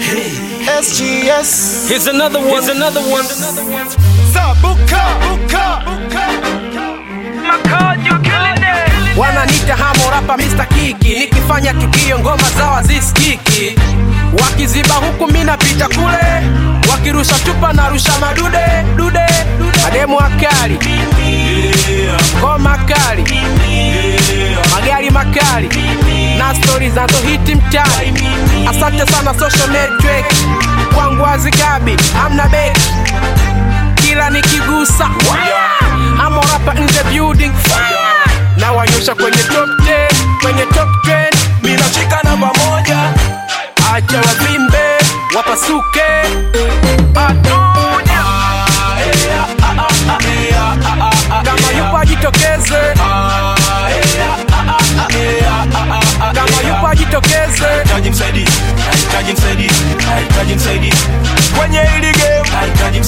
SGS. Here's another one. Zabuka. Wananiita hamo rapa Mr. Kiki, nikifanya tukio ngoma zao hazisikiki. Wakiziba huku mina pita kule, wakirusha chupa na rusha madude mademu akali, ngoma kali, magari makali na stories nazo hiti mtani. Asante sana social network, kwangu hazikabi, amna beki kila nikigusa. Hamo rapa in the building, na wanyosha kwenye top 10, kwenye top 10. Mina shika namba moja, acha wavimbe wapasuke. Kama yupo ajitokeze, kama yupo ajitokeze. Hitaji msaidi kwenye hili game. Hitaji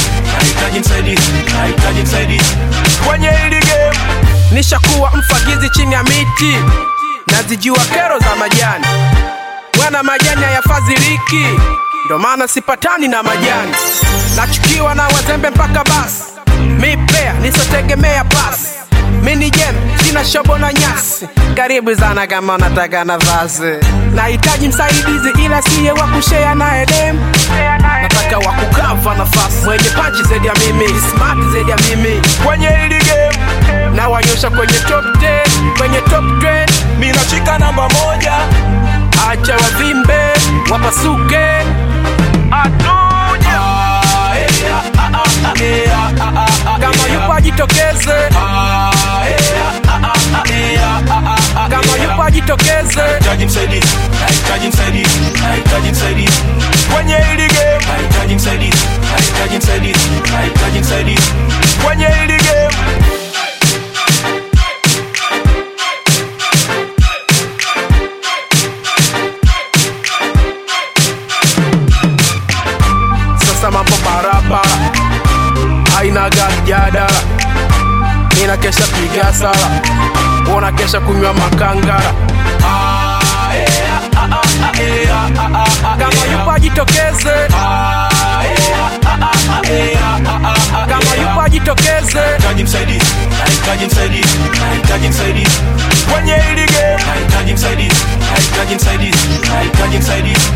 msaidi kwenye hili game. Nishakuwa mfagizi chini ya miti, nazijua kero za majani. Mwana majani hayafadhiliki, ndo maana sipatani na majani. Nachukiwa na wazembe mpaka basi, mi player nisotegemea pasi. Mini jam, sina shobo na nyasi. Karibu sana kama unataka nafasi. Nahitaji msaidizi ila siye wa kushare na edem. Nataka wa kukava nafasi, mwenye punch zaidi ya mimi, smart zaidi ya mimi. Kwenye hili game na wanyosha kwenye top 10, kwenye top 10. mina shika namba moja, acha wavimbe wapasuke. Kama yupo ajitokeze, kama yupo ajitokeze. hitaji msaidi kwenye hili game. Hitaji msaidi kwenye hili game. Sasa mambo barabara, haina gajadala. Nina kesha piga sala, ona kesha kunywa makangara. Kama yupo ajitokeze, kama yupo ajitokeze. Hitaji msaidi kwenye hili game. Hitaji msaidi